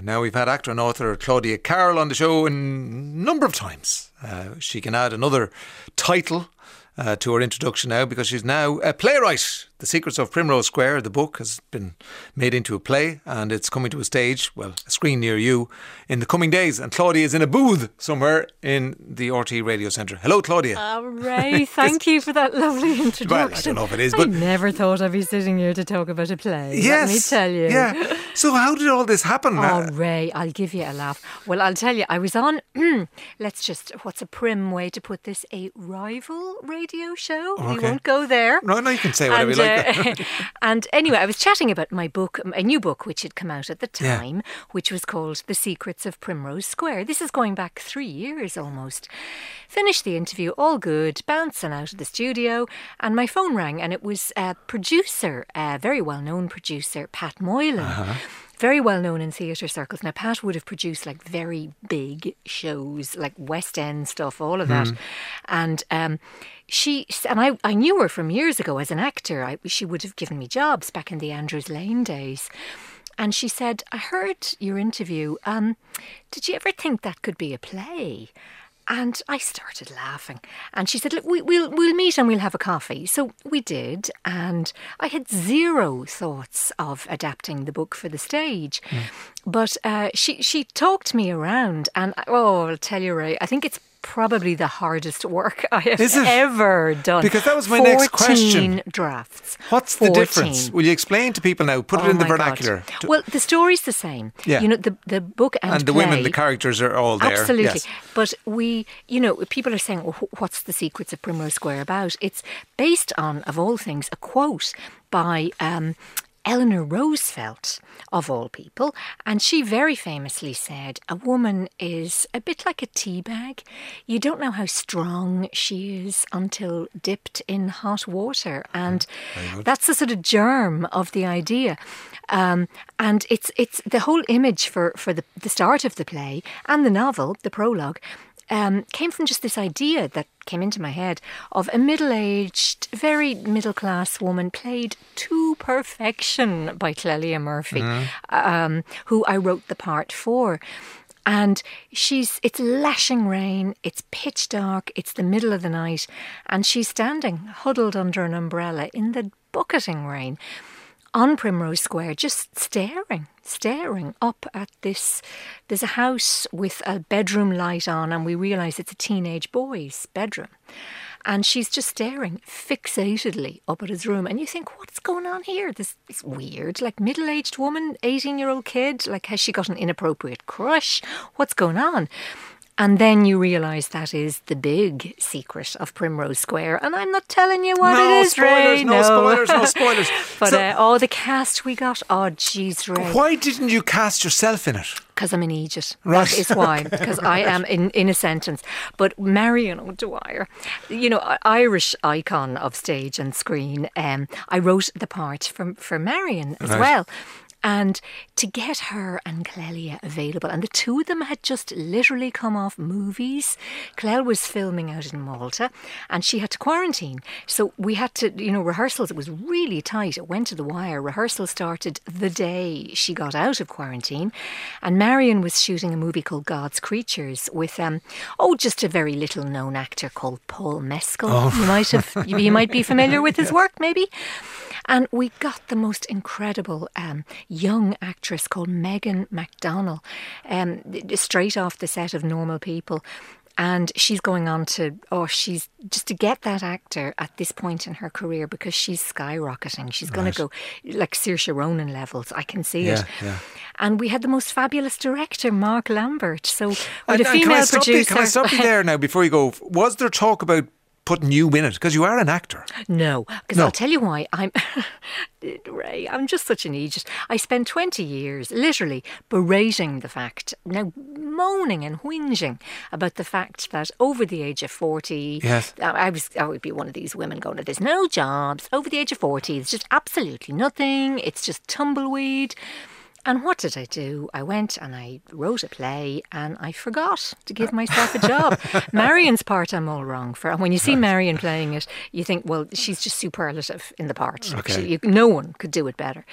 Now, we've had actor and author Claudia Carroll on the show a number of times. She can add another title to her introduction now, because she's now a playwright. The Secrets of Primrose Square, the book, has been made into a play, and it's coming to a stage, well, a screen near you, in the coming days. And Claudia is in a booth somewhere in the RTÉ Radio Centre. Hello, Claudia. Ray, thank you for that lovely introduction. Well, I don't know if it is, but I never thought I'd be sitting here to talk about a play. Yes, let me tell you. Yeah. So how did all this happen? Oh, Ray, I'll give you a laugh. Well, I'll tell you, I was on, what's a prim way to put this, a rival radio show. Okay. We won't go there. No, you can say whatever you like. And anyway, I was chatting about my book, a new book which had come out at the time, which was called The Secrets of Primrose Square. This is going back 3 years almost. Finished the interview, all good, bouncing out of the studio, and my phone rang, and it was a producer, a very well-known producer, Pat Moylan. Very well known in theatre circles. Now, Pat would have produced like very big shows, like West End stuff, all of that. And I knew her from years ago as an actor. She would have given me jobs back in the Andrews Lane days. And she said, I heard your interview. Did you ever think that could be a play? And I started laughing. And she said, look, we'll meet and we'll have a coffee. So we did. And I had zero thoughts of adapting the book for the stage. But she talked me around. And, I'll tell you, Ray, I think it's probably the hardest work I have ever done. Because that was my next question. 14 drafts. What's the difference? Will you explain to people now? Put it in the vernacular. Well, the story's the same. Yeah. You know, the book and the play, women, the characters are all there. Absolutely. Yes. But people are saying, well, what's The Secrets of Primrose Square about? It's based on, of all things, a quote by Eleanor Roosevelt, of all people, and she very famously said, a woman is a bit like a tea bag. You don't know how strong she is until dipped in hot water. And that's the sort of germ of the idea. And it's the whole image for the start of the play and the novel, the prologue, came from just this idea that came into my head of a middle-aged, very middle-class woman played to perfection by Clelia Murphy, who I wrote the part for. And it's lashing rain, it's pitch dark, it's the middle of the night, and she's standing huddled under an umbrella in the bucketing rain on Primrose Square, just staring up at this. There's a house with a bedroom light on, and we realise it's a teenage boy's bedroom. And she's just staring fixatedly up at his room. And you think, what's going on here? This is weird. Like, middle-aged woman, 18-year-old kid. Like, has she got an inappropriate crush? What's going on? And then you realise that is the big secret of Primrose Square. And I'm not telling you what it is, Ray. No spoilers. But the cast we got, jeez, Ray. Why didn't you cast yourself in it? Because I'm an idiot. Right. That is why. Because I am in a sentence. But Marion O'Dwyer, Irish icon of stage and screen, I wrote the part for Marion as well. And to get her and Clelia available, and the two of them had just literally come off movies. Clel was filming out in Malta and she had to quarantine. So we had to, rehearsals, it was really tight. It went to the wire. Rehearsal started the day she got out of quarantine. And Marion was shooting a movie called God's Creatures with, just a very little known actor called Paul Mescal. You might be familiar with his work, maybe. And we got the most incredible young actress called Megan McDonnell, straight off the set of Normal People. And she's going on to get that actor at this point in her career, because she's skyrocketing. She's going to go like Saoirse Ronan levels. I can see it. Yeah. And we had the most fabulous director, Mark Lambert. So with a female producer. Can I stop you there now before you go? Was there talk about putting you in it? Because you are an actor. No, because I'll tell you why. Ray, I'm just such an idiot. I spent 20 years literally berating the fact, now moaning and whinging about the fact that over the age of 40, yes. I would be one of these women going, there's no jobs. Over the age of 40, it's just absolutely nothing. It's just tumbleweed. And what did I do? I went and I wrote a play and I forgot to give myself a job. Marion's part I'm all wrong for. And when you see Marion playing it, you think, well, she's just superlative in the part. Okay. No one could do it better.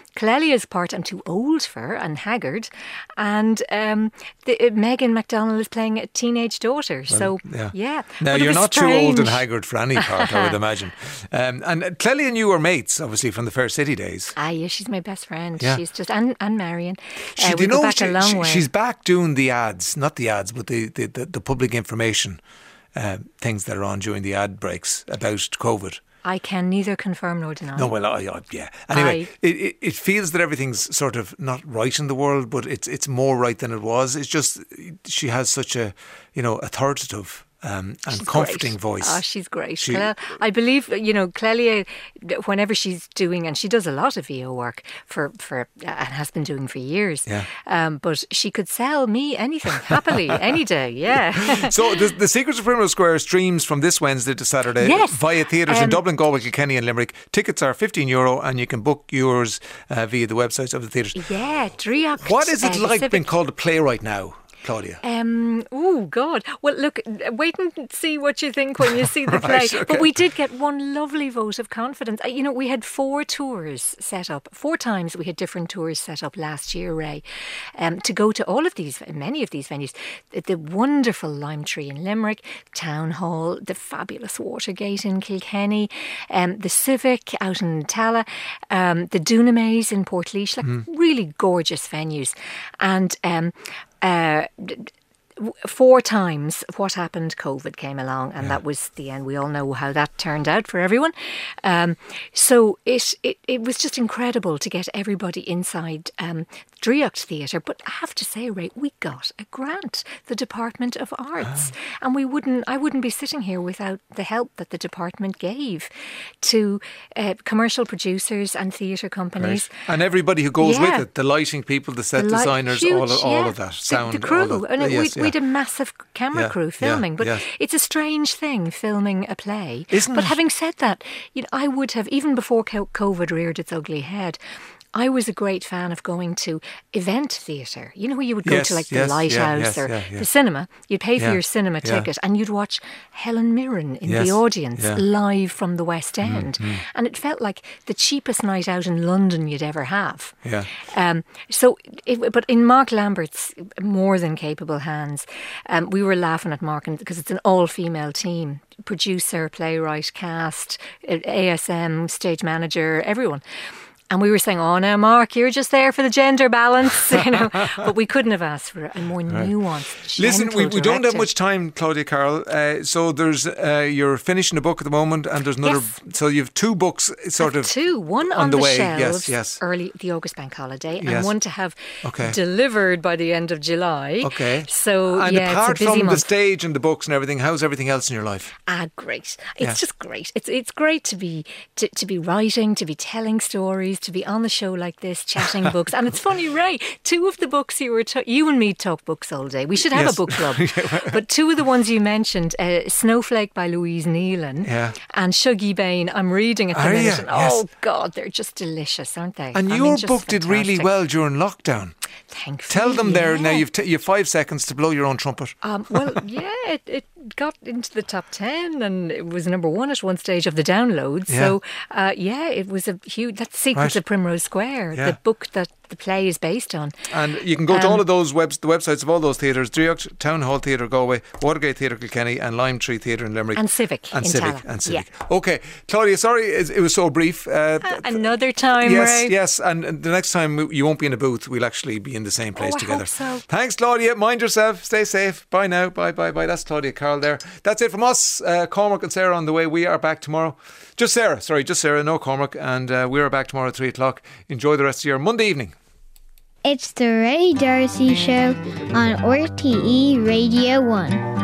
Clelia's part I'm too old for and haggard, and Megan McDonnell is playing a teenage daughter. Yeah. Now, you're not too old and haggard for any part, I would imagine. And Clelia and you are mates, obviously, from the Fair City days. Yeah, she's my best friend. Yeah. She's just, and Marion. We go back a long way. She's back doing the ads, not the ads, but the public information things that are on during the ad breaks about COVID. I can neither confirm nor deny. No, well, yeah. Anyway, it feels that everything's sort of not right in the world, but it's more right than it was. It's just she has such a authoritative and comforting voice. Oh, she's great. I believe, Clelia, whenever she's doing, and she does a lot of VO work for and has been doing for years. Yeah. But she could sell me anything happily any day. Yeah. So the Secrets of Primrose Square streams from this Wednesday to Saturday via theatres in Dublin, Galway, Kilkenny, and Limerick. Tickets are €15, and you can book yours via the websites of the theatres. Yeah, Driocht. What is it like being called a playwright now, Claudia? Oh God. Well, look, wait and see what you think when you see the play. Right, okay. But we did get one lovely vote of confidence. We had 4 tours set up. 4 times we had different tours set up last year, Ray, to go to many of these venues. The wonderful Lime Tree in Limerick, Town Hall, the fabulous Watergate in Kilkenny, the Civic out in Tala, the Dunamaze in Portlaoise, really gorgeous venues. And 4 times what happened, COVID came along, and that was the end. We all know how that turned out for everyone. So it was just incredible to get everybody inside Driocht Theatre. But I have to say, Ray, we got a grant, the Department of Arts, and I wouldn't be sitting here without the help that the department gave to commercial producers and theatre companies. Right. And everybody who goes with it, the lighting people, the set designers, all of that, sound. The crew. We had a massive camera crew filming, but it's a strange thing, filming a play. Isn't it? But having said that, I would have, even before COVID reared its ugly head, I was a great fan of going to event theatre. Where you would go to the Lighthouse or the cinema. You'd pay for your cinema ticket and you'd watch Helen Mirren in the audience live from the West End. And it felt like the cheapest night out in London you'd ever have. Yeah. But in Mark Lambert's more than capable hands, we were laughing at Mark because it's an all-female team. Producer, playwright, cast, ASM, stage manager, everyone. And we were saying, oh, now, Mark, you're just there for the gender balance, But we couldn't have asked for a more nuanced, Listen, we don't have directive. much time, Claudia Carroll. So there's you're finishing a book at the moment, and there's another. Yes. So you have 2 books, one on the the way. shelves early the August Bank holiday, and one to have Okay. delivered by the end of July. Okay. So and apart it's a busy from month. the stage and the books and everything, how's everything else in your life? Great. It's just great. It's great to be writing, to be telling stories, to be on the show like this, chatting books. And it's funny, Ray, 2 of the books you and me talk books all day. We should have a book club. But 2 of the ones you mentioned, Snowflake by Louise Nealon and Shuggy Bain, I'm reading at the minute. And, oh God, they're just delicious, aren't they? And your book did really well during lockdown. Thankfully. Tell them there now. You've 5 seconds to blow your own trumpet. It got into the top 10, and it was number 1 at one stage of the downloads. Yeah. So it was a huge. That's Secrets of Primrose Square, the book that the play is based on. And you can go to all of those the websites of all those theatres: Driocht, Town Hall Theatre Galway, Watergate Theatre Kilkenny, and Lime Tree Theatre in Limerick, and Civic in Tala. Yeah. Okay, Claudia, sorry it was so brief. Another time, Ray. Yes, and the next time you won't be in a booth, we'll actually be in the same place together. I hope so. Thanks, Claudia. Mind yourself. Stay safe. Bye now. Bye. That's Claudia Carroll there. That's it from us. Cormac and Sarah on the way. We are back tomorrow. Just Sarah, no Cormac. And we are back tomorrow at 3 o'clock. Enjoy the rest of your Monday evening. It's the Ray Darcy Show on RTE Radio 1.